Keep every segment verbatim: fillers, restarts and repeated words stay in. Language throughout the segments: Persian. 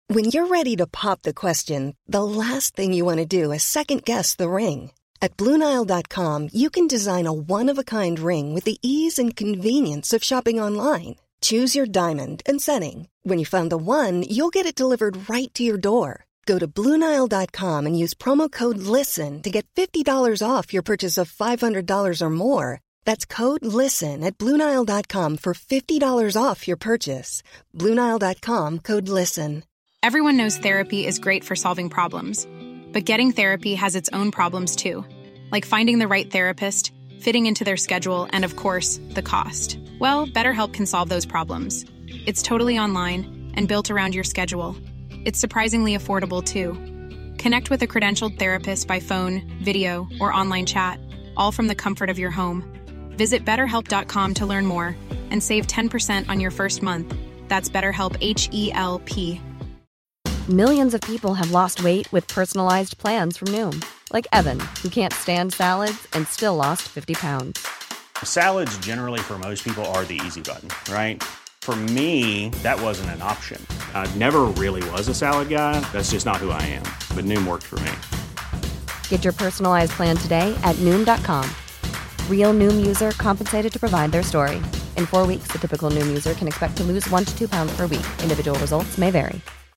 When you're ready to pop the question, the last thing you want to do is second-guess the ring. At Blue Nile dot com, you can design a one-of-a-kind ring with the ease and convenience of shopping online. Choose your diamond and setting. When you find the one, you'll get it delivered right to your door. Go to Blue Nile dot com and use promo code LISTEN to get fifty dollars off your purchase of five hundred dollars or more. That's code LISTEN at Blue Nile dot com for fifty dollars off your purchase. Blue Nile dot com, code LISTEN. Everyone knows therapy is great for solving problems, but getting therapy has its own problems too, like finding the right therapist, fitting into their schedule, and of course, the cost. Well, BetterHelp can solve those problems. It's totally online and built around your schedule. It's surprisingly affordable too. Connect with a credentialed therapist by phone, video, or online chat, all from the comfort of your home. Visit better help dot com to learn more and save ten percent on your first month. That's BetterHelp, H E L P. Millions of people have lost weight with personalized plans from Noom. Like Evan, who can't stand salads and still lost fifty pounds. Salads generally for most people are the easy button, right? For me, that wasn't an option. I never really was a salad guy. That's just not who I am. But Noom worked for me. Get your personalized plan today at Noom dot com. Real Noom user compensated to provide their story. In four weeks, the typical Noom user can expect to lose one to two pounds per week. Individual results may vary.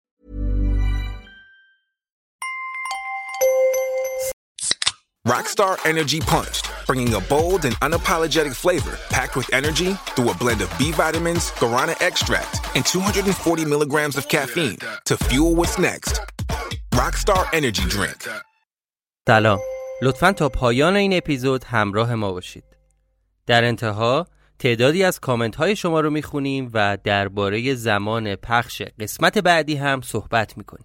Rockstar Energy Punched, bringing a bold and unapologetic flavor packed with energy through a blend of B vitamins, guarana extract, and two hundred forty milligrams of caffeine to fuel what's next. Rockstar Energy Drink. سلام. لطفاً تا پایان این اپیزود همراه ما باشید. در انتها تعدادی از کامنت های شما رو میخونیم و درباره زمان پخش قسمت بعدی هم صحبت میکنیم.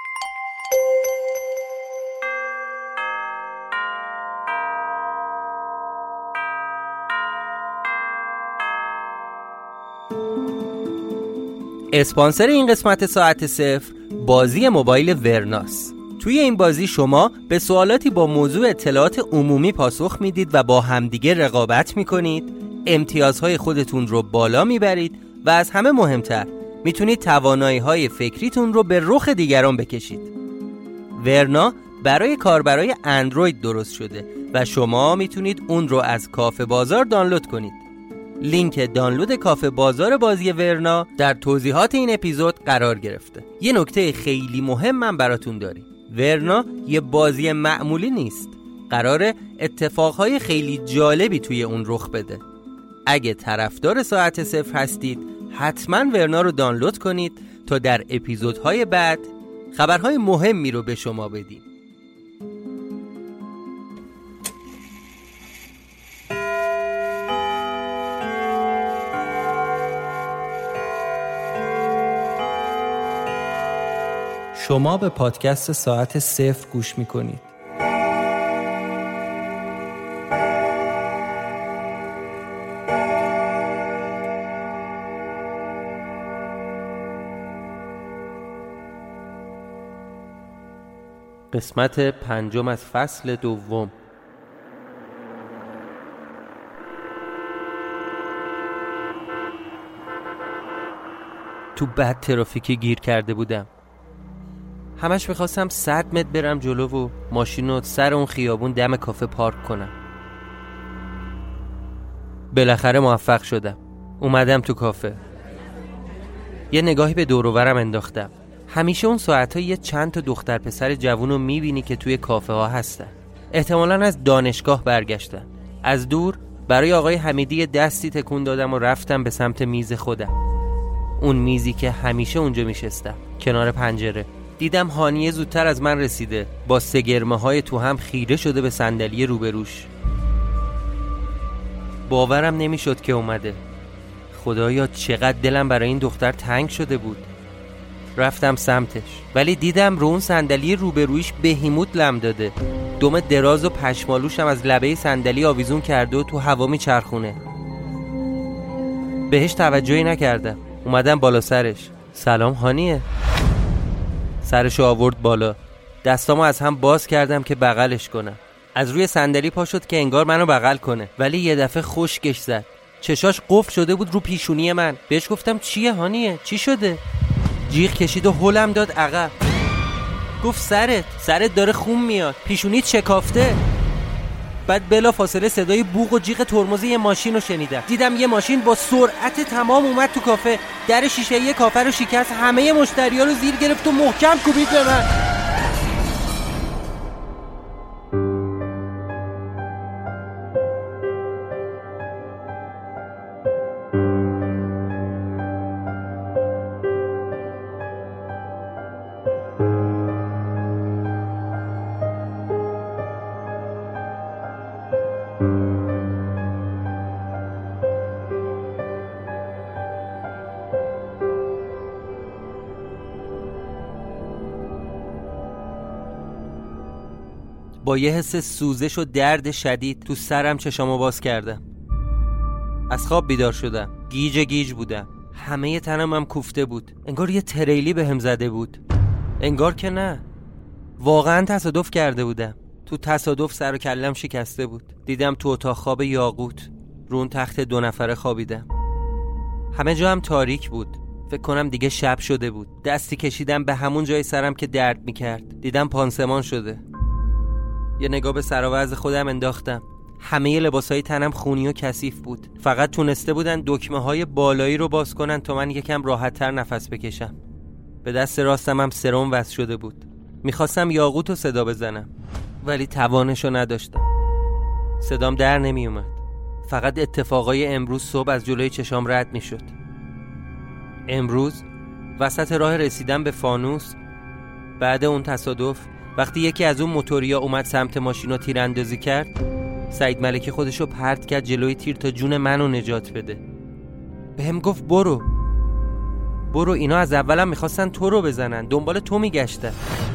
اسپانسر این قسمت ساعت صفر بازی موبایل ورناس. توی این بازی شما به سوالاتی با موضوع اطلاعات عمومی پاسخ میدید و با همدیگه رقابت میکنید، امتیازهای خودتون رو بالا میبرید و از همه مهمتر میتونید توانایی‌های فکریتون رو به رخ دیگران بکشید. ورنا برای کاربرای اندروید درست شده و شما میتونید اون رو از کافه بازار دانلود کنید. لینک دانلود کافه بازار بازی ورنا در توضیحات این اپیزود قرار گرفته. یه نکته خیلی مهم من براتون داریم. ورنا یه بازی معمولی نیست. قراره اتفاقهای خیلی جالبی توی اون رخ بده. اگه طرفدار ساعت صفر هستید حتما ورنا رو دانلود کنید تا در اپیزودهای بعد خبرهای مهمی رو به شما بدیم. شما به پادکست ساعت صفر گوش میکنید. قسمت پنجم از فصل دوم. تو بد ترافیکی گیر کرده بودم. همش میخواستم صد متر برم جلو و ماشین رو سر اون خیابون دم کافه پارک کنم. بالاخره موفق شدم. اومدم تو کافه. یه نگاهی به دور و برم انداختم. همیشه اون ساعتها یه چند تا دختر پسر جوون رو میبینی که توی کافه ها هستن. احتمالاً از دانشگاه برگشتن. از دور برای آقای حمیدی دستی تکون دادم و رفتم به سمت میز خودم. اون میزی که همیشه اونجا میشستم، کنار پنجره. دیدم هانیه زودتر از من رسیده، با سگرمه های تو هم خیره شده به صندلی روبروش. باورم نمیشد که اومده. خدایا چقدر دلم برای این دختر تنگ شده بود. رفتم سمتش، ولی دیدم رو اون صندلی روبرویش بهیموت لم داده. دم دراز و پشمالوش هم از لبه صندلی آویزون کرده و تو هوا میچرخونه. بهش توجهی نکردم. اومدم بالا سرش. سلام هانیه. سرشو آورد بالا. دستامو از هم باز کردم که بغلش کنم. از روی صندلی پا شد که انگار منو بغل کنه، ولی یه دفعه خشکش زد. چشاش قفل شده بود رو پیشونی من. بهش گفتم چیه هانیه؟ چی شده؟ جیغ کشید و هلم داد عقب. گفت سرت سرت داره خون میاد، پیشونیت شکافته. بعد بلا فاصله صدای بوق و جیغ ترمز یه ماشین رو شنیدم. دیدم یه ماشین با سرعت تمام اومد تو کافه، در شیشه یه کافه رو شکست، همه مشتری‌ها رو زیر گرفت و محکم کوبید به من. با یه حس سوزش و درد شدید تو سرم چشامو باز کردم. از خواب بیدار شدم. گیج گیج بودم. همه تنم هم کوفته بود. انگار یه تریلی به هم زده بود. انگار که نه، واقعا تصادف کرده بودم. تو تصادف سر و کلم شکسته بود. دیدم تو اتاق خواب یاقوت رو اون تخت دو نفره خوابیدم. همه جا هم تاریک بود. فکر کنم دیگه شب شده بود. دستی کشیدم به همون جای سرم که درد میکرد. دیدم پانسمان شده. یه نگاه به سر و وضع خودم انداختم. همه لباسای تنم خونی و کثیف بود. فقط تونسته بودن دکمه های بالایی رو باز کنن تا من یکم راحت‌تر نفس بکشم. به دست راستم هم سرم وصل شده بود. میخواستم یاقوت رو صدا بزنم ولی توانشو نداشتم. صدام در نمی اومد. فقط اتفاقای امروز صبح از جلوی چشام رد میشد. امروز وسط راه رسیدن به فانوس، بعد اون تصادف، وقتی یکی از اون موتوریا اومد سمت ماشین رو تیراندازی کرد، سعید ملکی خودشو پرت کرد جلوی تیر تا جون منو نجات بده. بهم گفت برو برو، اینا از اولم میخواستن تو رو بزنن، دنبال تو میگشتن.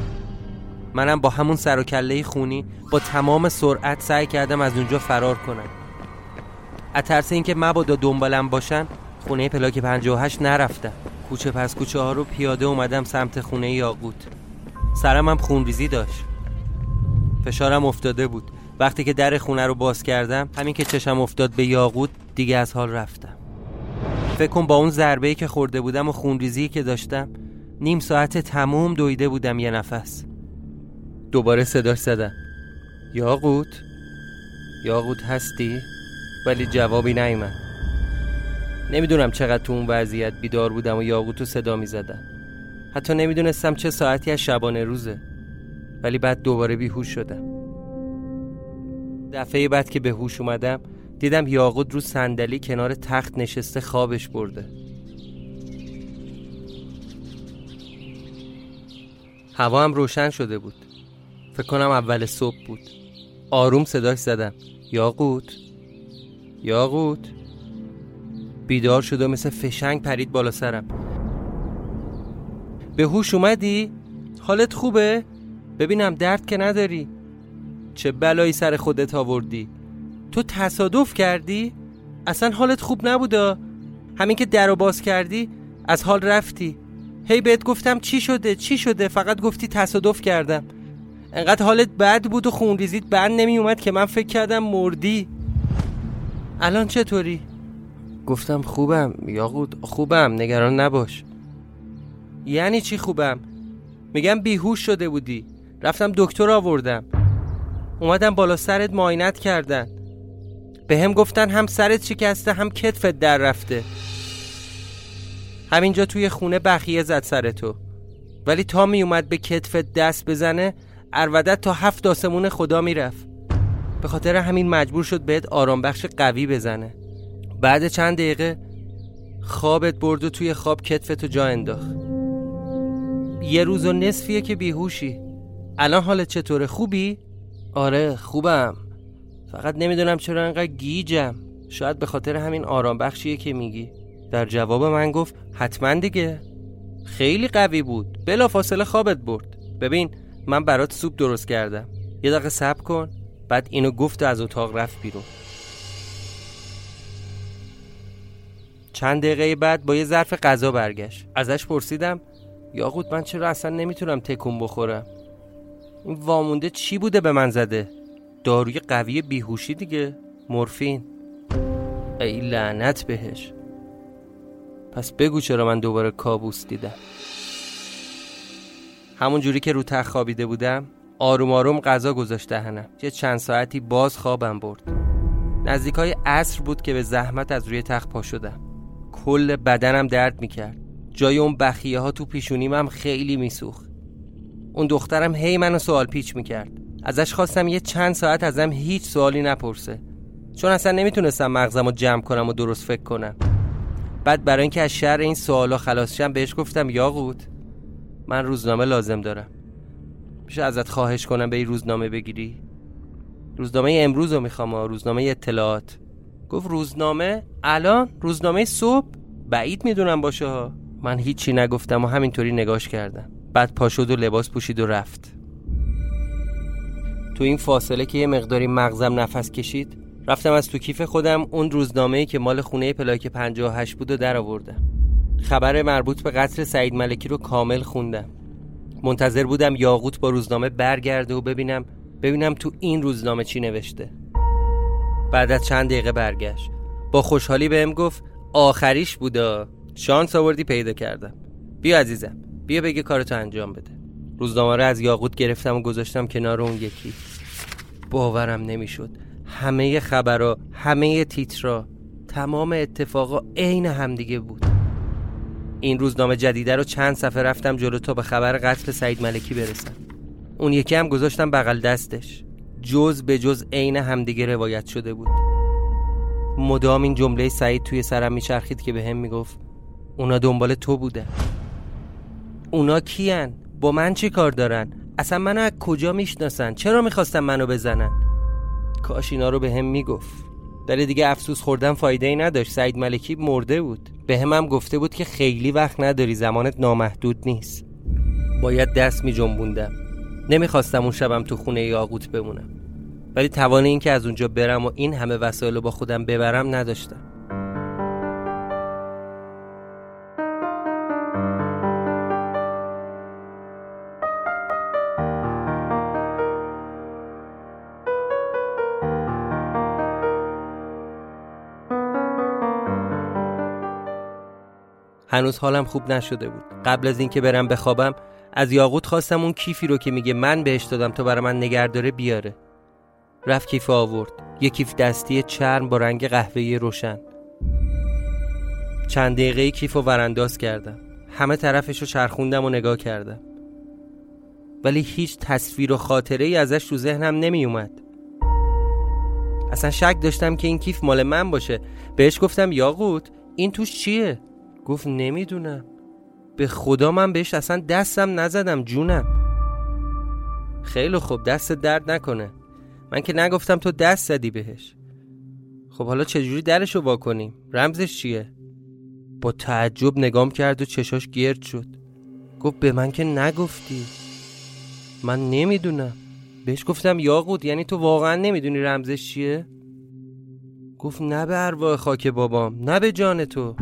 منم با همون سر و کله خونی با تمام سرعت سعی کردم از اونجا فرار کنم. از ترس اینکه مبادا دنبالم باشن خونه پلاک پنجاه و هشت نرفتم. کوچه پس کوچه ها رو پیاده اومدم سمت خونه یاقوت. سرم هم خونریزی داشت. فشارم افتاده بود. وقتی که در خونه رو باز کردم، همین که چشم افتاد به یاقوت دیگه از حال رفتم. فکر کن با اون ضربه‌ای که خورده بودم و خونریزی که داشتم، نیم ساعت تموم دویده بودم یه نفس. دوباره صداش زدم. یاقوت؟ یاقوت هستی؟ ولی جوابی نیامد. نمیدونم چقدر تو اون وضعیت بیدار بودم و یاقوت رو صدا میزدم. حتی نمیدونستم چه ساعتی از شبانه روزه. ولی بعد دوباره بیهوش شدم. دفعه بعد که به هوش اومدم دیدم یاقوت رو صندلی کنار تخت نشسته خوابش برده. هوا هم روشن شده بود. فکر کنم اول صبح بود. آروم صداش زدم. یاقوت؟ یاقوت؟ بیدار شد و مثل فشنگ پرید بالا سرم. به هوش اومدی؟ حالت خوبه؟ ببینم درد که نداری. چه بلایی سر خودت آوردی؟ تو تصادف کردی؟ اصلا حالت خوب نبودا. همین که درو باز کردی از حال رفتی. هی بهت گفتم چی شده چی شده، فقط گفتی تصادف کردم. انقدر حالت بد بود و خونریزیت بند نمی اومد که من فکر کردم مردی. الان چطوری؟ گفتم خوبم یاقوت، خوبم، نگران نباش. یعنی چی خوبم؟ میگم بیهوش شده بودی. رفتم دکتر آوردم، اومدم بالا سرت معاینت کردن. به هم گفتن هم سرت شکسته هم کتفت در رفته. همینجا توی خونه بخیه زد سرتو، ولی تا می اومد به کتفت دست بزنه ارودت تا هفت آسمون خدا میرفت. به خاطر همین مجبور شد بهت آرام بخش قوی بزنه. بعد چند دقیقه خوابت برد و توی خواب کتفتو جا انداخت. یه روز و نصفیه که بیهوشی. الان حالت چطوره؟ خوبی؟ آره خوبم، فقط نمیدونم چرا انقدر گیجم. شاید به خاطر همین آرام بخشیه که میگی. در جواب من گفت حتما دیگه. خیلی قوی بود، بلا فاصله خوابت برد. ببین من برات سوپ درست کردم، یه دقیقه صبر کن. بعد اینو گفت و از اتاق رفت بیرون. چند دقیقه بعد با یه ظرف غذا برگشت. ازش پرسیدم یاقوت من چرا اصلا نمیتونم تکون بخورم؟ این وامونده چی بوده به من زده؟ داروی قوی بیهوشی دیگه، مورفین. ای لعنت بهش. پس بگو چرا من دوباره کابوس دیدم. همون جوری که رو تخت خوابیده بودم آروم آروم غذا گذاشت دهنم. یه چند ساعتی باز خوابم برد. نزدیکای عصر بود که به زحمت از روی تخت پا شدم. کل بدنم درد میکرد. جای اون بخیه ها تو پیشونیم هم خیلی میسوخت. اون دخترم هی منو سوال پیچ میکرد. ازش خواستم یه چند ساعت ازم هیچ سوالی نپرسه، چون اصلا نمیتونستم مغزمو جمع کنم و درست فکر کنم. بعد برای اینکه از شر این سوالا خلاص شم بهش گفتم یاقوت، من روزنامه لازم دارم، میشه ازت خواهش کنم به این روزنامه بگیری؟ روزنامه امروز رو میخوام، روزنامه اطلاعات. گفت روزنامه؟ الان؟ روزنامه صبح؟ بعید میدونم باشه ها. من هیچی نگفتم و همینطوری نگاش کردم. بعد پا شد و لباس پوشید و رفت. تو این فاصله که یه مقداری مغزم نفس کشید، رفتم از تو کیف خودم اون روزنامه‌ای که مال خونه پلاک پنجاه و هشت بود و در آوردم. خبر مربوط به قتل سعید ملکی رو کامل خوندم. منتظر بودم یاقوت با روزنامه برگرده و ببینم ببینم تو این روزنامه چی نوشته. بعد از چند دقیقه برگشت. با خوشحالی بهم گفت آخریش بودا، شانس آوردی پیدا کردم. بیا عزیزم، بیا بگی کارتو انجام بده. روزنامه رو از یاقوت گرفتم و گذاشتم کنار اون یکی. باورم نمیشد. همه خبرها، همه تیترها، تمام اتفاقا عین همدیگه بود. این روزنامه جدیده رو چند صفحه رفتم جلو تا به خبر قتل سعید ملکی برسم. اون یکی هم گذاشتم بغل دستش. جز به جز عین همدیگه روایت شده بود. مدام این جمله سعید توی سرم میچرخید که بهم میگفت اونا دنبال تو بودن. اونا کیان؟ با من چی کار دارن؟ اصلا منو از کجا میشناسن؟ چرا میخواستن منو بزنن؟ کاش اینا رو بهم میگفت. ولی دیگه افسوس خوردن فایده ای نداشت. سعید ملکی مرده بود. بهم هم گفته بود که خیلی وقت نداری، زمانت نامحدود نیست. باید دست میجنبوندم. نمیخواستم اون شبم تو خونه یاقوت بمونم، ولی توان این که از اونجا برم و این همه وسایل رو با خودم ببرم نداشتم. هنوز حالم خوب نشده بود. قبل از اینکه برم بخوابم از یاقوت خواستم اون کیفی رو که میگه من بهش دادم تا برای من نگهداره بیاره. رفت کیف آورد. یه کیف دستی چرم با رنگ قهوه‌ای روشن. چند دقیقه کیف رو ورانداز کردم. همه طرفش رو چرخوندم و نگاه کردم، ولی هیچ تصویر و خاطره ای ازش تو ذهنم نمی اومد. اصلا شک داشتم که این کیف مال من باشه. بهش گفتم یاقوت این توش چیه؟ گفت نمیدونم. به خدا من بهش اصلا دستم نزدم جونم. خیلی خوب، دست درد نکنه. من که نگفتم تو دست زدی بهش. خب حالا چجوری درشو وا کنیم؟ رمزش چیه؟ با تعجب نگام کرد و چشاش گرد شد. گفت به من که نگفتی. من نمیدونم. بهش گفتم یاقوت یعنی تو واقعا نمیدونی رمزش چیه؟ گفت نه به ارواح خاک بابام، نه به جان تو.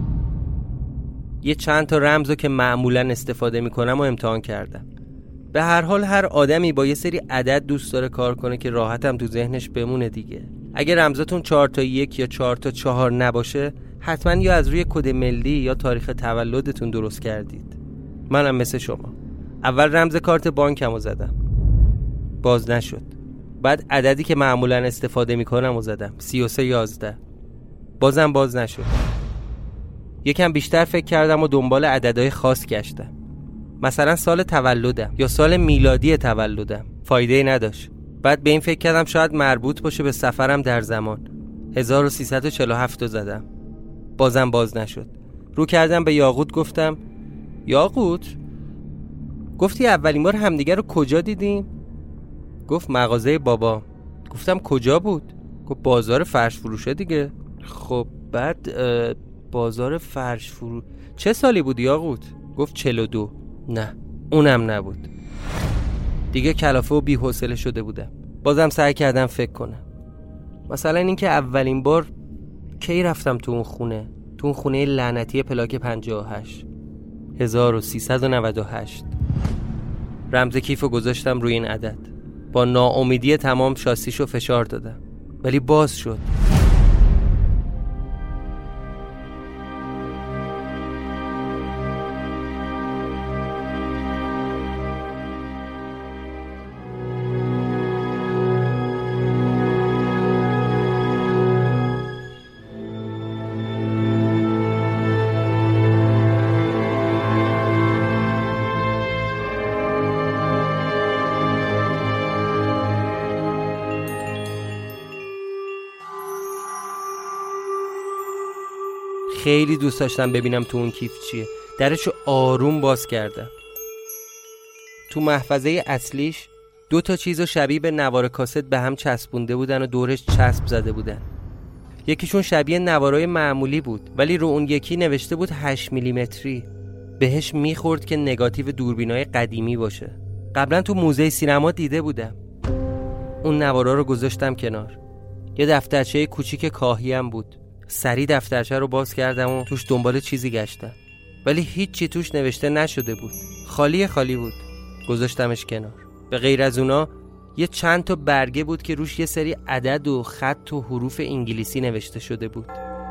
یه چند تا رمزو که معمولا استفاده میکنم و امتحان کردم. به هر حال هر آدمی با یه سری عدد دوست داره کار کنه که راحتم تو ذهنش بمونه دیگه. اگه رمزاتون چهار تا یک یا چهار تا چهار نباشه، حتما یا از روی کد ملی یا تاریخ تولدتون درست کردید. منم مثل شما. اول رمز کارت بانکمو زدم، باز نشد. بعد عددی که معمولا استفاده میکنم و زدم، سی و سه یازده، بازم باز نشد. یکم بیشتر فکر کردم و دنبال عددهای خاص گشتم، مثلا سال تولدم یا سال میلادی تولدم. فایده نداشت. بعد به این فکر کردم شاید مربوط باشه به سفرم در زمان. هزار و سیصد و چهل و هفت رو زدم، بازم باز نشد. رو کردم به یاقوت، گفتم یاقوت گفتی اولین بار همدیگر رو کجا دیدیم؟ گفت مغازه بابا. گفتم کجا بود؟ گفت بازار فرش فروشه دیگه. خب بعد بازار فرش فروش چه سالی بود یاقوت؟ گفت چهل و دو. نه اونم نبود. دیگه کلافه و بی‌حوصله شده بودم. بازم سعی کردم فکر کنم. مثلا این که اولین بار کی رفتم تو اون خونه، تو اون خونه لعنتی پلاک پنجاه و هشت، هزار و سیصد و نود و هشت. رمز کیفو گذاشتم روی این عدد. با ناامیدی تمام شاسیشو فشار دادم، ولی باز شد. خیلی دوست داشتم ببینم تو اون کیف چیه. درشو آروم باز کردم. تو محفظه اصلیش دو تا چیزو شبیه به نوار کاست به هم چسبونده بودن و دورش چسب زده بودن. یکیشون شبیه نوارای معمولی بود ولی رو اون یکی نوشته بود هشت میلیمتری. بهش میخورد که نگاتیو دوربینای قدیمی باشه. قبلا تو موزه سینما دیده بودم. اون نوارا رو گذاشتم کنار. یه دفترچه کوچیک کاهی هم بود. سری دفترچه رو باز کردم و توش دنبال چیزی گشتم ولی هیچی توش نوشته نشده بود. خالی خالی بود. گذاشتمش کنار. به غیر از اونا یه چند تا برگه بود که روش یه سری عدد و خط و حروف انگلیسی نوشته شده بود.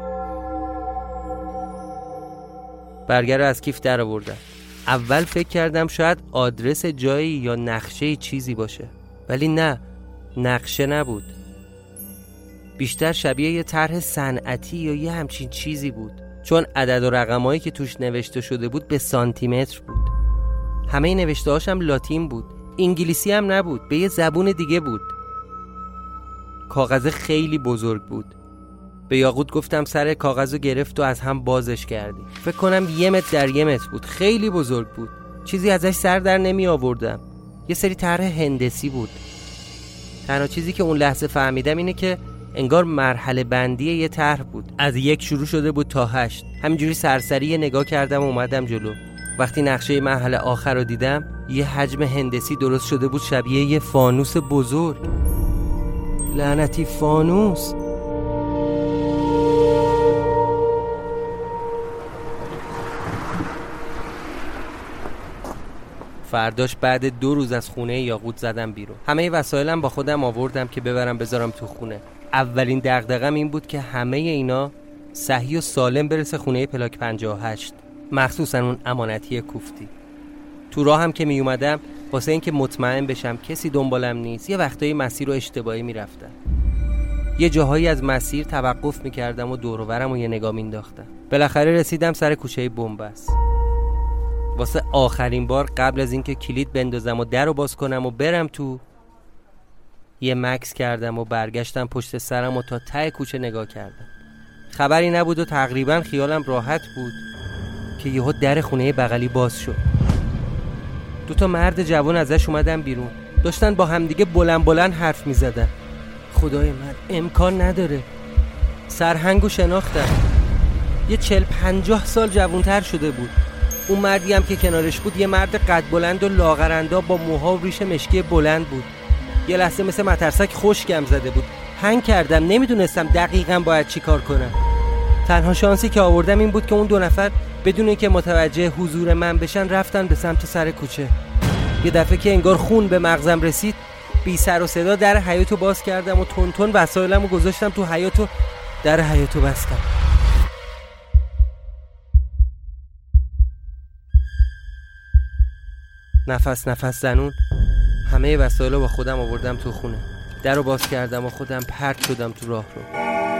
برگه رو از کیف در آوردم. اول فکر کردم شاید آدرس جایی یا نقشه چیزی باشه ولی نه، نقشه نبود. بیشتر شبیه یه طرح صنعتی یا یه همچین چیزی بود چون عدد و رقمایی که توش نوشته شده بود به سانتی متر بود. همه نوشته هاشم لاتین بود. انگلیسی هم نبود، به یه زبون دیگه بود. کاغذ خیلی بزرگ بود. به یاقوت گفتم سر کاغذو گرفت و از هم بازش کردی. فکر کنم یه متر در یه متر بود. خیلی بزرگ بود. چیزی ازش سر در نمی آوردم. یه سری طرح هندسی بود. تنها چیزی که اون لحظه فهمیدم اینه که انگار مرحله بندی یه طرح بود. از یک شروع شده بود تا هشت. همینجوری سرسری نگاه کردم و اومدم جلو. وقتی نقشه مرحله آخر رو دیدم یه حجم هندسی درست شده بود شبیه یه فانوس بزرگ. لعنتی فانوس. فرداش بعد دو روز از خونه یاقوت زدم بیرون. همه وسایلم با خودم آوردم که ببرم بذارم تو خونه. اولین دغدغه‌م این بود که همه اینا صحیح و سالم برسه خونه پلاک پنجاه و هشت، مخصوصا اون امانتی کوفتی. تو راه هم که می اومدم واسه این که مطمئن بشم کسی دنبالم نیست یه وقتایی مسیر رو اشتباهی میرفتم. یه جاهایی از مسیر توقف میکردم و دور و برم و یه نگاه مینداختم. بالاخره رسیدم سر کوچه بنبست. واسه آخرین بار قبل از اینکه کلید بندازم و در رو باز کنم و برم تو یه مکس کردم و برگشتم پشت سرم و تا ته کوچه نگاه کردم. خبری نبود و تقریبا خیالم راحت بود که یهو در خونه بغلی باز شد. دو تا مرد جوان ازش اومدن بیرون. داشتن با همدیگه بلند بلند حرف می زدن. خدای من، امکان نداره. سرهنگو شناختم. یه چل پنجاه سال جوانتر شده بود. اون مردی هم که کنارش بود یه مرد قد بلند و لاغرندا با موها و ریش مشکی بلند بود. یه لحظه مثل مترسک خشکم زده بود. هنگ کردم، نمیدونستم دقیقاً باید چی کار کنم. تنها شانسی که آوردم این بود که اون دو نفر بدون اینکه متوجه حضور من بشن رفتن به سمت سر کوچه. یه دفعه که انگار خون به مغزم رسید بی سر و صدا در حیاطو باز کردم و تون تون وسایلمو گذاشتم تو حیاطو در حیاطو بستم. نفس نفس زنون همه وسایلو با خودم آوردم تو خونه. درو باز کردم و خودم پرت شدم تو راه رو.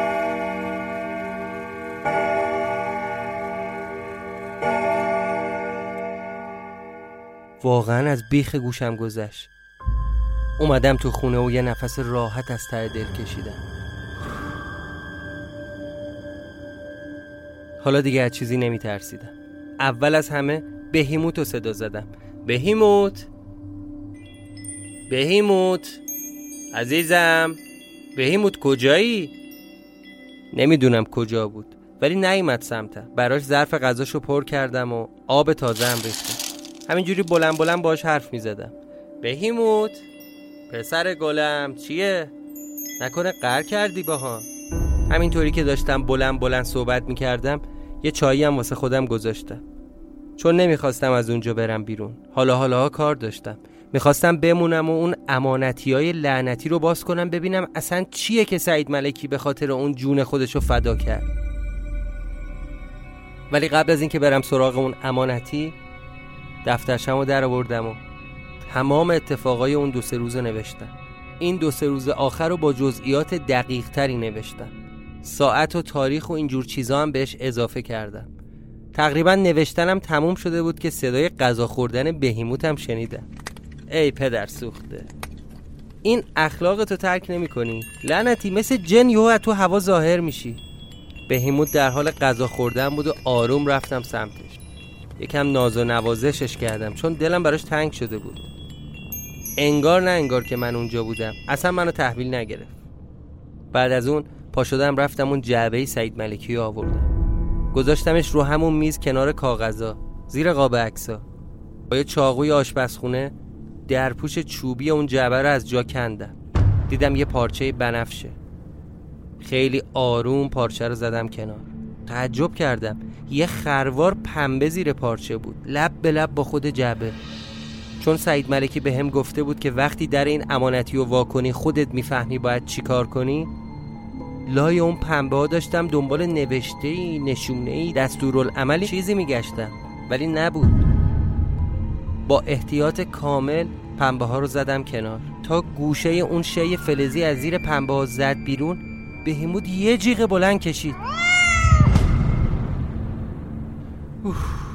واقعا از بیخ گوشم گذشت. اومدم تو خونه و یه نفس راحت از ته دل کشیدم. حالا دیگه از چیزی نمی ترسیدم. اول از همه بهیموت رو صدا زدم. بهیموت، بهیموت عزیزم، بهیموت کجایی؟ نمیدونم کجا بود ولی نیومد سمتم. براش ظرف غذاشو پر کردم و آب تازه هم ریختم. همینجوری بلند بلند باش حرف میزدم. بهیموت پسر گلم چیه؟ نکنه قهر کردی باها؟ همینطوری که داشتم بلند بلند صحبت میکردم یه چایی هم واسه خودم گذاشتم، چون نمیخواستم از اونجا برم بیرون. حالا حالا کار داشتم، میخواستم بمونم و اون امانتیای لعنتی رو باز کنم ببینم اصلا چیه که سعید ملکی به خاطر اون جون خودشو فدا کرد. ولی قبل از این که برم سراغ اون امانتی دفترشمو در آوردم و تمام اتفاقای اون دو سه روز نوشتم. این دو سه روز آخر رو با جزئیات دقیق تری نوشتم. ساعت و تاریخ و اینجور چیزا هم بهش اضافه کردم. تقریبا نوشتنم تموم شده بود که صدای غذا خوردن بهیموتم شنیدم. ای پدر سوخته، این اخلاقتو ترک نمی کنی؟ لعنتی مثل جن یهو تو هوا ظاهر میشی. بهیموت در حال غذا خوردن بود و آروم رفتم سمتش. یکم ناز و نوازشش کردم چون دلم براش تنگ شده بود. انگار نه انگار که من اونجا بودم، اصلا منو تحویل نگرفت. بعد از اون پا شدم رفتم اون جعبه سعید ملکی رو آوردم، گذاشتمش رو همون میز کنار کاغذا زیر قاب عکسا. با یه چاقوی آشپزخونه درپوش چوبی اون جعبه رو از جا کندم. دیدم یه پارچه بنفشه. خیلی آروم پارچه رو زدم کنار. تعجب کردم، یه خروار پنبه زیر پارچه بود، لب به لب با خود جعبه. چون سعید ملکی به هم گفته بود که وقتی در این امانتی رو وا کنی خودت میفهمی باید چی کار کنی، لای اون پنبه ها داشتم دنبال نوشته‌ای، نشونه‌ای، دستورالعملی چیزی میگشتم ولی نبود. با احتیاط کامل پنبه ها رو زدم کنار تا گوشه اون شی فلزی از زیر پنبه ها زد بیرون. بهیموت یه جیغ بلند کشید. اوف.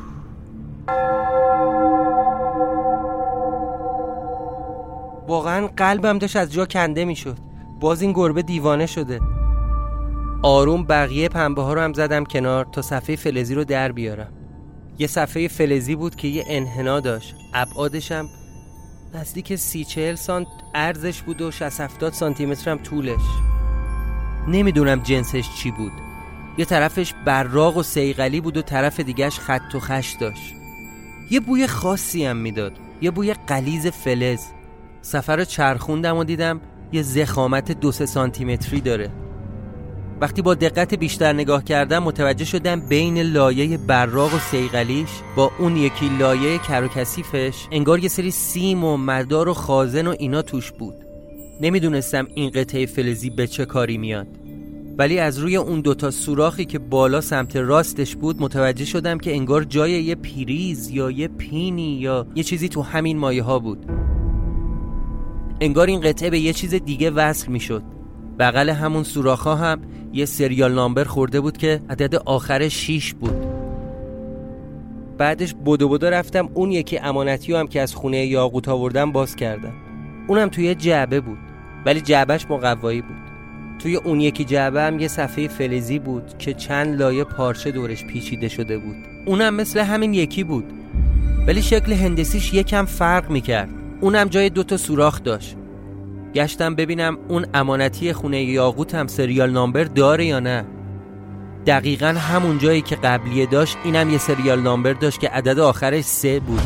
واقعا قلبم داشت از جا کنده میشد. باز این گربه دیوانه شده. آروم بقیه پنبه ها رو هم زدم کنار تا صفحه فلزی رو در بیارم. یه صفحه فلزی بود که یه انحنا داشت، ابعادش هم نزدیک سی چهل سانت عرضش بود و شصت هفتاد سانتی متر هم طولش. نمیدونم جنسش چی بود. یه طرفش براق و صیقلی بود و طرف دیگهش خط و خش داشت. یه بوی خاصی هم میداد، یه بوی غلیظ فلز. صفحه رو چرخوندم و دیدم یه ضخامت دو سه سانتی متری داره. وقتی با دقت بیشتر نگاه کردم متوجه شدم بین لایه براق و صیقلیش با اون یکی لایه کر و کثیفش انگار یه سری سیم و مدار و خازن و اینا توش بود. نمیدونستم این قطعه فلزی به چه کاری میاد، ولی از روی اون دوتا سوراخی که بالا سمت راستش بود متوجه شدم که انگار جای یه پریز یا یه پینی یا یه چیزی تو همین مایه ها بود. انگار این قطعه به یه چیز دیگه وصل میشد. بغل همون سوراخ‌ها هم یه سریال نامبر خورده بود که عدد آخر شیش بود. بعدش بدو بدو رفتم اون یکی امانتیو هم که از خونه یاقوت آوردم باز کردم. اونم توی جعبه بود ولی جعبهش مقوایی بود. توی اون یکی جعبه هم یه صفحه فلزی بود که چند لایه پارچه دورش پیچیده شده بود. اونم مثل همین یکی بود ولی شکل هندسیش یکم فرق میکرد. اونم جای دوتا سوراخ داشت. گشتم ببینم اون امانتی خونه یاقوت هم سریال نامبر داره یا نه. دقیقاً همون جایی که قبلیه داشت اینم یه سریال نامبر داشت که عدد آخرش سه بود.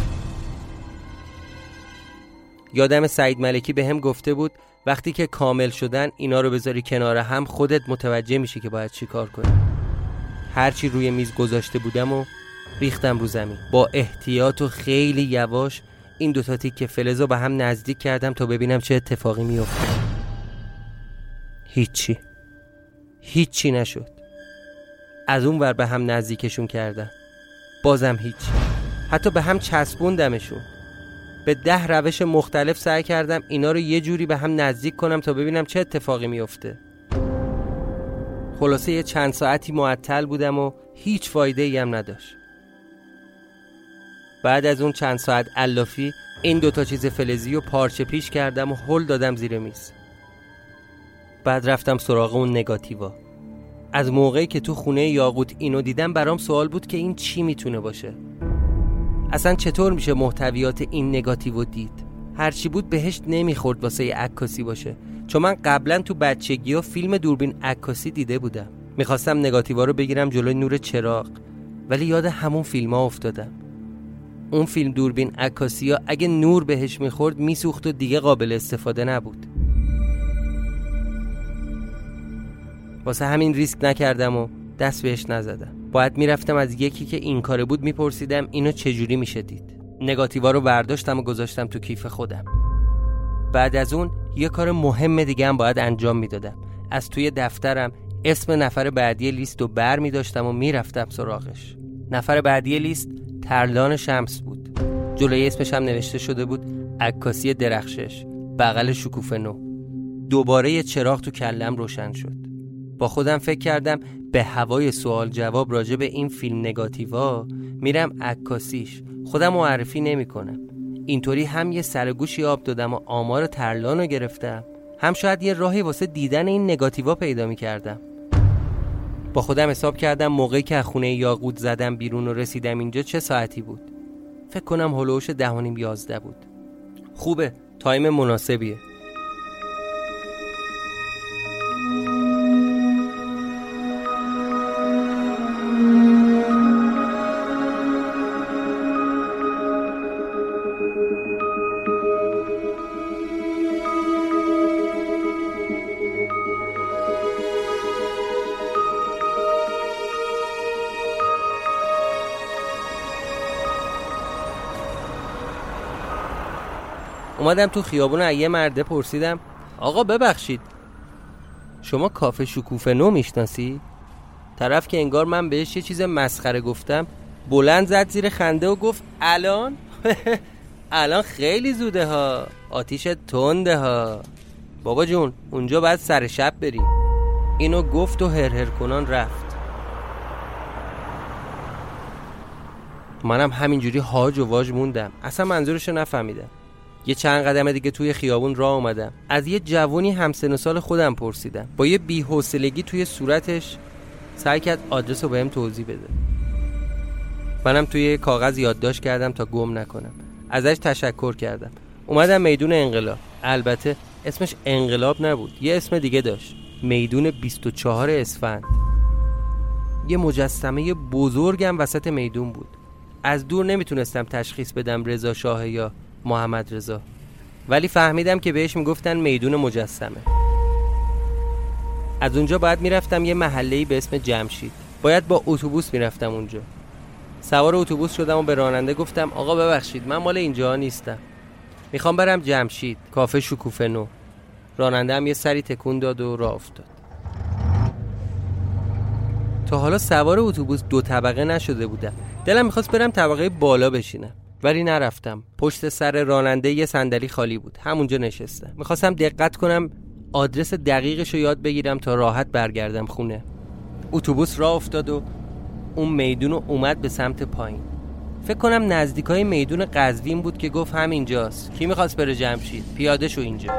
یادم سعید ملکی به هم گفته بود وقتی که کامل شدن اینا رو بذاری کنار هم خودت متوجه میشی که باید چی کار کنی. هرچی روی میز گذاشته بودم و ریختم رو زمین. با احتیاط و خیلی یواش این دوتا تیکه فلزو به هم نزدیک کردم تا ببینم چه اتفاقی میفته. هیچی هیچی نشد. از اون ور به هم نزدیکشون کردم، بازم هیچی. حتی به هم چسبوندمشون. به ده روش مختلف سعی کردم اینا رو یه جوری به هم نزدیک کنم تا ببینم چه اتفاقی میفته. خلاصه یه چند ساعتی معطل بودم و هیچ فایده ای هم نداشت. بعد از اون چند ساعت علافی این دوتا چیز فلزی رو پارچه پیش کردم و هل دادم زیر میز. بعد رفتم سراغ اون نگاتیوا. از موقعی که تو خونه یاقوت اینو دیدم برام سوال بود که این چی میتونه باشه. اصلا چطور میشه محتویات این نگاتیو دید؟ هرچی بود بهش نمیخورد واسه عکاسی باشه، چون من قبلا تو بچگی ها فیلم دوربین عکاسی دیده بودم. میخواستم نگاتیوا رو بگیرم جلوی نور چراغ ولی یاد همون فیلم ها افتادم. اون فیلم دوربین عکاسی ها اگه نور بهش میخورد میسوخت و دیگه قابل استفاده نبود. واسه همین ریسک نکردم و دست بهش نزدم. باید میرفتم از یکی که این کاره بود میپرسیدم اینو چجوری میشه دید. نگاتیوا رو برداشتم و گذاشتم تو کیف خودم. بعد از اون یه کار مهم دیگه هم باید انجام میدادم. از توی دفترم اسم نفر بعدی لیست رو بر میداشتم و میرفتم سراغش. نفر بعدی لیست ترلان شمس بود. جلوی اسمش هم نوشته شده بود عکاسی درخشش، بغل شکوفه نو. دوباره یه چراغ تو کلم روشن شد. با خودم فکر کردم به هوای سوال جواب راجع به این فیلم نگاتیوا میرم عکاسیش، خودم معرفی نمی کنم. اینطوری هم یه سرگوشی آب دادم و آمار ترلان رو گرفتم، هم شاید یه راهی واسه دیدن این نگاتیوا پیدا می کردم. با خودم حساب کردم موقعی که از خونه یاقوت زدم بیرون و رسیدم اینجا چه ساعتی بود. فکر کنم هلوش ده و نیم یازده بود. خوبه، تایم مناسبیه. اومدم تو خیابون از یه مرده پرسیدم آقا ببخشید شما کافه شکوفه نو میشناسی؟ طرف که انگار من بهش یه چیز مسخره گفتم بلند زد زیر خنده و گفت الان؟ الان خیلی زوده ها، آتیش تنده ها. بابا جون اونجا باید سر شب بری. اینو گفت و هر هر کنان رفت. منم همینجوری هاج و واج موندم، اصلا منظورشو نفهمیدم. یه چند قدم دیگه توی خیابون راه اومدم، از یه جوونی همسن و سال خودم پرسیدم. با یه بی‌حوصلگی توی صورتش سعی کرد آدرس رو بهم توضیح بده. منم توی کاغذ یادداشت کردم تا گم نکنم. ازش تشکر کردم. اومدم میدون انقلاب. البته اسمش انقلاب نبود، یه اسم دیگه داشت، میدون بیست و چهار اسفند. یه مجسمه بزرگم وسط میدون بود. از دور نمیتونستم تشخیص بدم رضا شاه یا محمد رضا، ولی فهمیدم که بهش میگفتن میدون مجسمه. از اونجا باید میرفتم یه محله‌ای به اسم جمشید. باید با اتوبوس میرفتم اونجا. سوار اتوبوس شدم و به راننده گفتم آقا ببخشید من مال اینجا نیستم، میخوام برم جمشید، کافه شکوفه نو. راننده هم یه سری تکون داد و راه افتاد. تا حالا سوار اتوبوس دو طبقه نشده بودم. دلم میخواست برم طبقه بالا بشینم، ولی نرفتم. پشت سر راننده یه صندلی خالی بود، همونجا نشستم. میخواستم دقت کنم آدرس دقیقشو یاد بگیرم تا راحت برگردم خونه. اتوبوس راه افتاد و اون میدون اومد به سمت پایین. فکر کنم نزدیکای میدون قزوین بود که گفت همینجاست. کی میخواست بره جمشید؟ پیاده شو اینجا.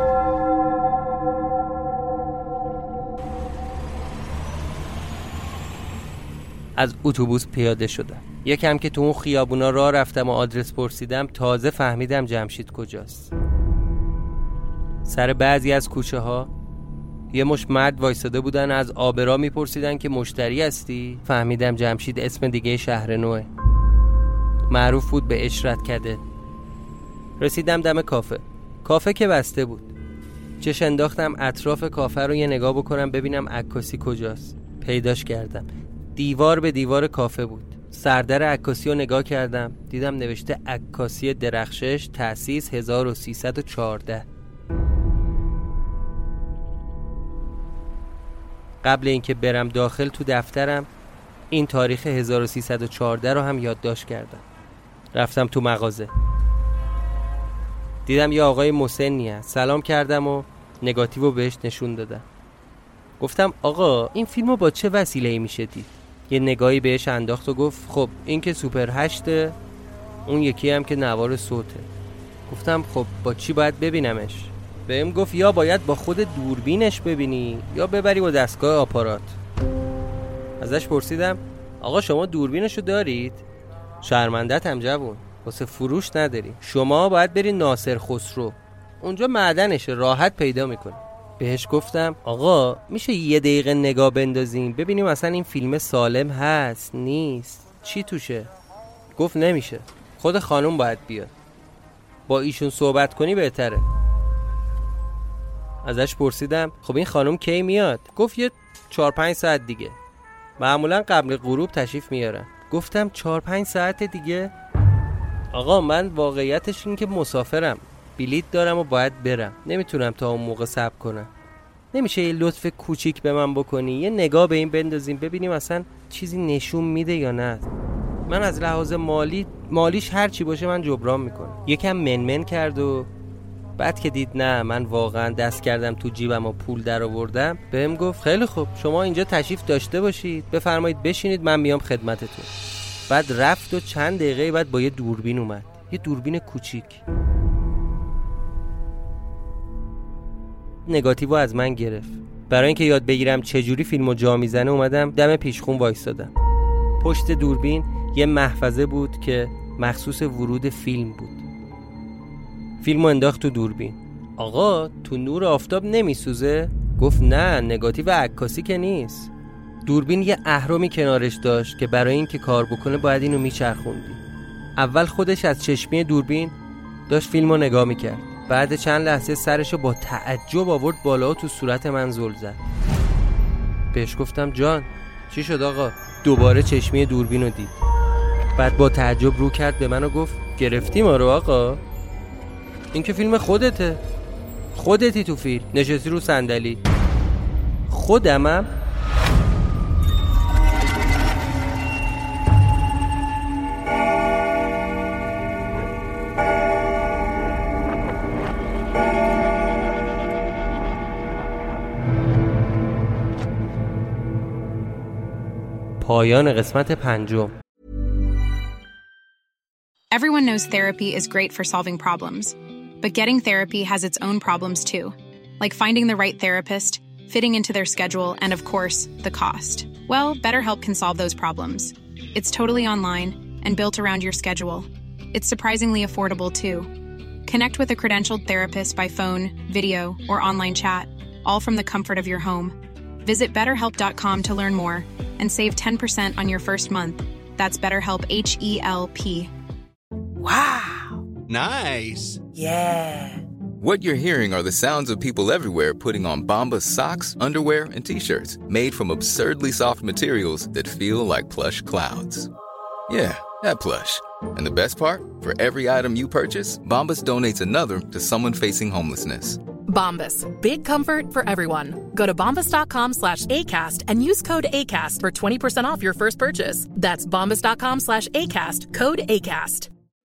از اتوبوس پیاده شدم. یکم که تو اون خیابونا راه رفتم و آدرس پرسیدم تازه فهمیدم جمشید کجاست. سر بعضی از کوچه ها یه مش مرد وایساده بودن، از آبرا میپرسیدن که مشتری هستی؟ فهمیدم جمشید اسم دیگه شهر نوه، معروف بود به اشرت کده. رسیدم دم کافه. کافه که بسته بود. چش انداختم اطراف کافه رو یه نگاه بکنم ببینم عکاسی کجاست. پیداش کردم. دیوار به دیوار کافه بود. سردر عکاسی رو نگاه کردم، دیدم نوشته عکاسی درخشش، تأسیس هزار و سیصد و چهارده. قبل اینکه برم داخل تو دفترم این تاریخ هزار و سیصد و چهارده رو هم یادداشت کردم. رفتم تو مغازه. دیدم یه آقای مسنی هست. سلام کردم و نگاتیو رو بهش نشون دادم. گفتم آقا این فیلمو با چه وسیله‌ای میشه دید؟ یه نگاهی بهش انداخت و گفت خب این که سوپر هشته، اون یکی هم که نوار صوته. گفتم خب با چی باید ببینمش؟ بهم گفت یا باید با خود دوربینش ببینی یا ببری با دستگاه آپارات. ازش پرسیدم آقا شما دوربینشو دارید؟ شرمندت هم جوون، واسه فروش نداری. شما باید بری ناصر خسرو، اونجا معدنشه، راحت پیدا میکنی. بهش گفتم آقا میشه یه دقیقه نگاه بندازیم ببینیم اصلا این فیلم سالم هست نیست، چی توشه؟ گفت نمیشه، خود خانوم باید بیاد، با ایشون صحبت کنی بهتره. ازش پرسیدم خب این خانوم کی میاد؟ گفت یه چهار پنج ساعت دیگه، معمولا قبل غروب تشریف میارن. گفتم چهار پنج ساعت دیگه؟ آقا من واقعیتش این که مسافرم، بلیت دارم و باید برم، نمیتونم تا اون موقع صبر کنم. نمیشه یه لطف کوچیک به من بکنی، یه نگاه به این بندازیم ببینیم اصلا چیزی نشون میده یا نه؟ من از لحاظ مالی مالیش هر چی باشه من جبران میکنم. یکم منمن کرد و بعد که دید نه من واقعا دست کردم تو جیبم و پول در آوردم، بهم گفت خیلی خوب شما اینجا تشریف داشته باشید، بفرمایید بشینید من میام خدمتتون. بعد رفت و چند دقیقه بعد با یه دوربین اومد، یه دوربین کوچیک. نگاتیو از من گرفت. برای اینکه یاد بگیرم چجوری فیلمو جا میزنه اومدم دم پیشخون وایسادم. پشت دوربین یه محفظه بود که مخصوص ورود فیلم بود. فیلمو انداخت تو دوربین. آقا تو نور آفتاب نمیسوزه؟ گفت نه، نگاتیو عکاسی که نیست. دوربین یه اهرمی کنارش داشت که برای اینکه کار بکنه باید اینو میچرخوندی. اول خودش از چشمی دوربین داشت فیلمو نگاه میکرد. بعد چند لحظه سرشو با تعجب آورد بالا و تو صورت من زل زد. بهش گفتم جان چی شد آقا؟ دوباره چشمی دوربین رو دید. بعد با تعجب رو کرد به من و گفت گرفتی ما رو آقا؟ این که فیلم خودته، خودتی تو فیلم نشستی رو صندلی. خودمم؟ پایان قسمت پنجم. Everyone knows therapy is great for solving problems, but getting therapy has its own problems too, like finding the right therapist, fitting into their schedule, and of course, the cost. Well, BetterHelp can solve those problems. It's totally online and built around your schedule. It's surprisingly affordable too. Connect with a credentialed therapist by phone, video, or online chat, all from the comfort of your home. Visit better help dot com to learn more and save ten percent on your first month. That's BetterHelp, H E L P. Wow. Nice. Yeah. What you're hearing are the sounds of people everywhere putting on Bombas socks, underwear, and T-shirts made from absurdly soft materials that feel like plush clouds. Yeah, that plush. And the best part? For every item you purchase, Bombas donates another to someone facing homelessness. Bombas. Big comfort for everyone. Go to bombas dot com slash ACAST and use code ACAST for twenty percent off your first purchase. That's bombas dot com slash ACAST. Code ACAST.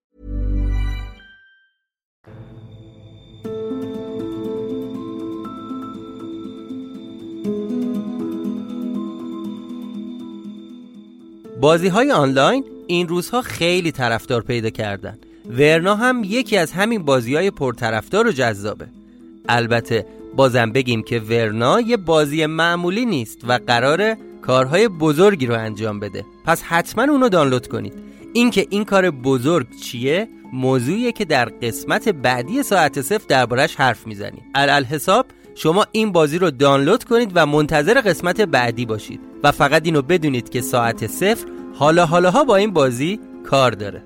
بازی‌های آنلاین این روزها خیلی طرفدار پیدا کردن. ورنا هم یکی از همین بازی‌های پرطرفدار و جذابه. البته بازم بگیم که ورنا یه بازی معمولی نیست و قراره کارهای بزرگی رو انجام بده. پس حتما اونو دانلود کنید. این که این کار بزرگ چیه؟ موضوعیه که در قسمت بعدی ساعت صفر دربارش حرف میزنیم. الحساب شما این بازی رو دانلود کنید و منتظر قسمت بعدی باشید و فقط اینو بدونید که ساعت صفر حالا حالاها با این بازی کار داره.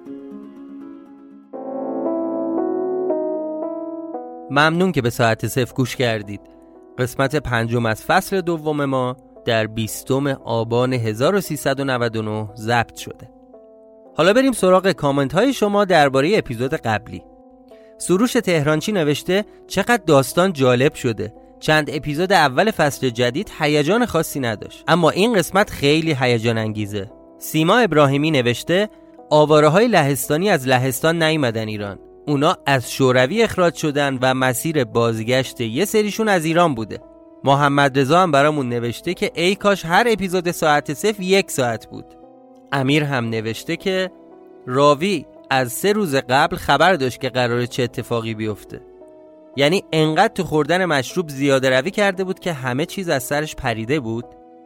ممنون که به ساعت صفر گوش کردید. قسمت پنجم از فصل دوم ما در بیستم آبان هزار و سیصد و نود و نه ضبط شده. حالا بریم سراغ کامنت های شما درباره اپیزود قبلی. سروش تهرانچی نوشته چقدر داستان جالب شده. چند اپیزود اول فصل جدید هیجان خاصی نداشت، اما این قسمت خیلی هیجان انگیزه. سیما ابراهیمی نوشته آواره های لهستانی از لهستان نیومدن ایران. اونا از شوروی اخراج شدن و مسیر بازگشت یه سریشون از ایران بوده. محمد رضا هم برامون نوشته که ای کاش هر اپیزود ساعت صفر یک ساعت بود. امیر هم نوشته که راوی از سه روز قبل خبر داشت که قراره چه اتفاقی بیفته. یعنی انقدر تو خوردن مشروب زیاده روی کرده بود که همه چیز از سرش پریده بود.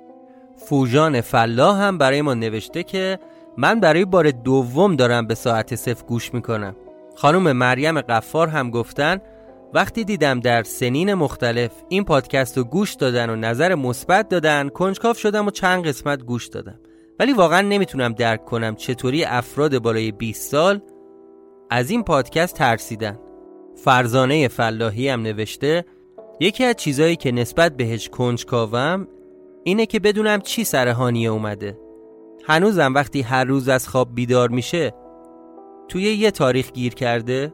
فوجان فلاح هم برای ما نوشته که من برای بار دوم دارم به ساعت صفر گوش میکنم. خانم مریم قفار هم گفتن وقتی دیدم در سنین مختلف این پادکست رو گوش دادن و نظر مثبت دادن کنجکاو شدم و چند قسمت گوش دادم، ولی واقعا نمیتونم درک کنم چطوری افراد بالای بیست سال از این پادکست ترسیدن. فرزانه فلاحی هم نوشته یکی از چیزایی که نسبت بهش کنجکاوم اینه که بدونم چی سر هانیه اومده. هنوزم وقتی هر روز از خواب بیدار میشه توی یه تاریخ گیر کرده.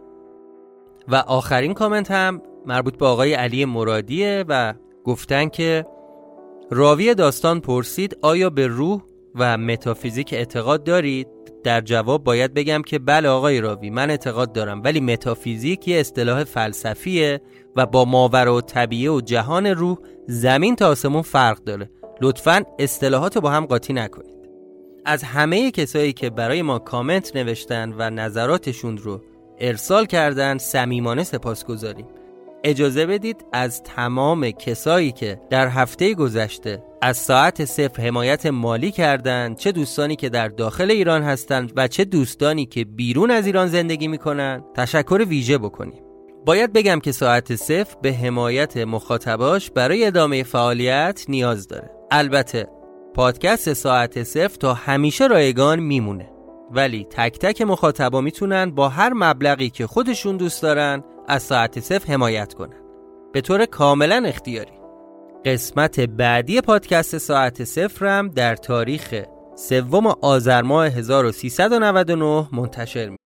و آخرین کامنت هم مربوط به آقای علی مرادیه و گفتن که راوی داستان پرسید آیا به روح و متافیزیک اعتقاد دارید؟ در جواب باید بگم که بله آقای راوی، من اعتقاد دارم، ولی متافیزیک یه اصطلاح فلسفیه و با ماورا و طبیعه و جهان روح زمین تا آسمون فرق داره. لطفاً اصطلاحات رو با هم قاطی نکنید. از همه کسایی که برای ما کامنت نوشتن و نظراتشون رو ارسال کردن صمیمانه سپاسگزاریم. اجازه بدید از تمام کسایی که در هفته گذشته از ساعت صفر حمایت مالی کردند، چه دوستانی که در داخل ایران هستند و چه دوستانی که بیرون از ایران زندگی میکنن، تشکر ویژه بکنیم. باید بگم که ساعت صفر به حمایت مخاطباش برای ادامه فعالیت نیاز داره. البته پادکست ساعت صفر تا همیشه رایگان میمونه، ولی تک تک مخاطبا میتونن با هر مبلغی که خودشون دوست دارن از ساعت صفر حمایت کنن، به طور کاملا اختیاری. قسمت بعدی پادکست ساعت صفر هم در تاریخ سوم آذر ماه هزار و سیصد و نود و نه منتشر میشه.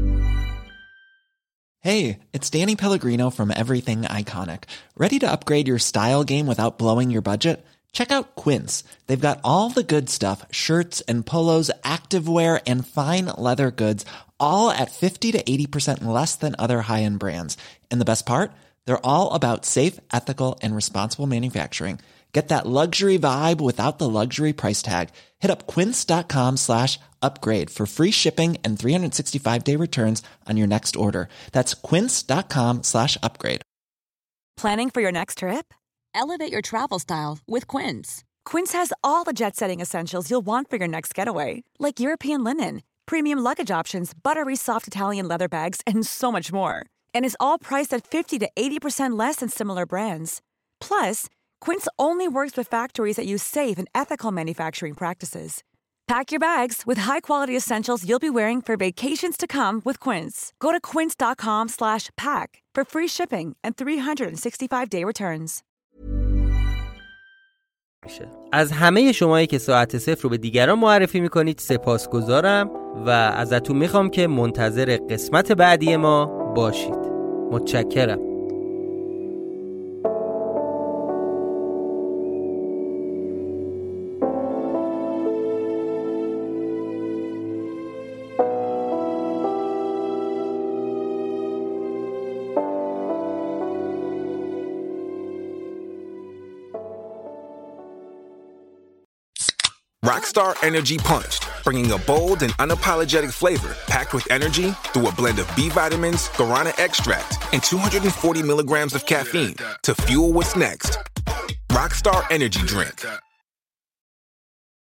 Hey, it's Danny Pellegrino from Everything Iconic. Ready to upgrade your style game without blowing your budget? Check out Quince. They've got all the good stuff, shirts and polos, activewear, and fine leather goods, all at fifty to eighty percent less than other high-end brands. And the best part? They're all about safe, ethical, and responsible manufacturing. Get that luxury vibe without the luxury price tag. Hit up quince.com slash upgrade for free shipping and three sixty-five day returns on your next order. That's quince.com slash upgrade. Planning for your next trip? Elevate your travel style with Quince. Quince has all the jet-setting essentials you'll want for your next getaway, like European linen, premium luggage options, buttery soft Italian leather bags, and so much more. And is all priced at fifty to eighty percent less than similar brands. Plus, Quince only works with factories that use safe and ethical manufacturing practices. Pack your bags with high-quality essentials you'll be wearing for vacations to come with Quince. Go to quince.com slash pack for free shipping and three sixty-five day returns. از همه شمایی که ساعت صفر رو به دیگران معرفی میکنید سپاسگزارم و ازتون میخوام که منتظر قسمت بعدی ما باشید. متشکرم. Rockstar Energy Punched, bringing a bold and unapologetic flavor packed with energy through a blend of B vitamins, guarana extract, and two hundred forty milligrams of caffeine to fuel what's next. Rockstar Energy Drink.